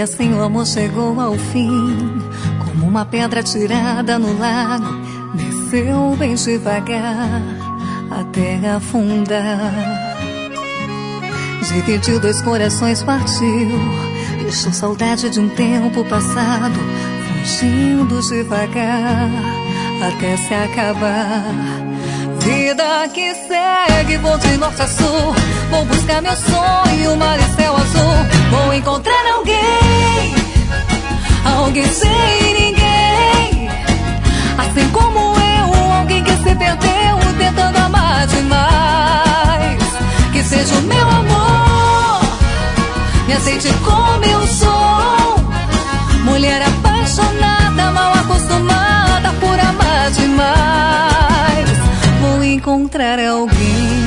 assim o amor chegou ao fim, como uma pedra tirada no lago, desceu bem devagar até afundar. Dividiu dois corações, partiu, deixou saudade de um tempo passado, fugindo devagar até se acabar. Vida que segue, vou de norte a sul, vou buscar meu sonho, mar e céu azul. Vou encontrar alguém, alguém sem ninguém, assim como eu, alguém que se perdeu tentando amar demais. Que seja o meu amor, me aceite como eu sou, mulher apaixonada, mal acostumada por amar demais. Vou encontrar alguém.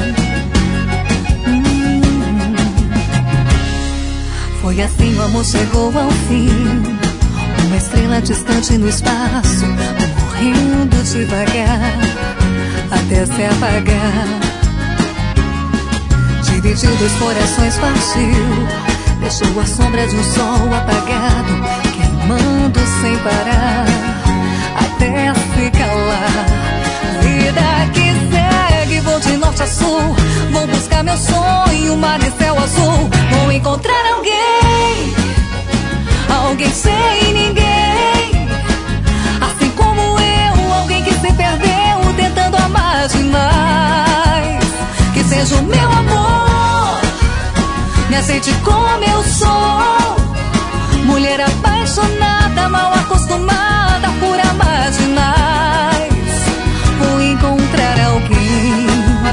Foi assim o amor chegou ao fim, uma estrela distante no espaço, morrendo devagar até se apagar. Dividiu dois corações, partiu, deixou a sombra de um sol apagado, queimando sem parar até se calar. Vida que segue, vou de norte a sul, vou buscar meu sonho, mar e céu azul. Vou encontrar alguém, alguém sem ninguém, assim como eu, alguém que se perdeu tentando amar demais. Que seja o meu amor, me aceite como eu sou, mulher apaixonada, mal acostumada por amar demais. Vou encontrar alguém.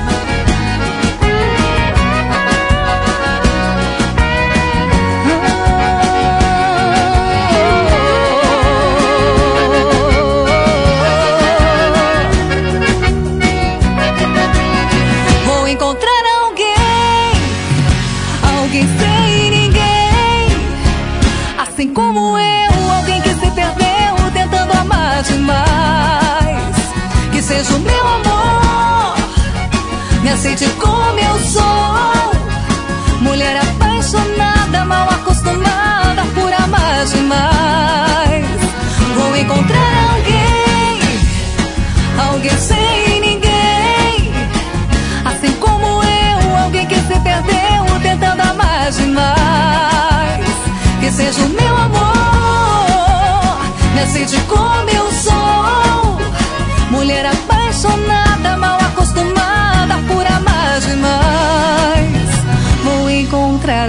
Vou encontrar alguém, alguém sem ninguém, assim como eu, alguém que se perdeu tentando amar demais. Que seja o meu amor, me aceite como eu sou, mulher apaixonada, mal acostumada por amar demais. Vou encontrar alguém, alguém sem ninguém, assim como eu, alguém que se perdeu tentando amar demais. Que seja o meu amor, me aceite como eu sou, mulher apaixonada, mal acostumada por amar demais. Vou encontrar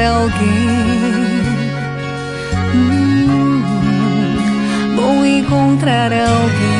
alguém, vou encontrar alguém.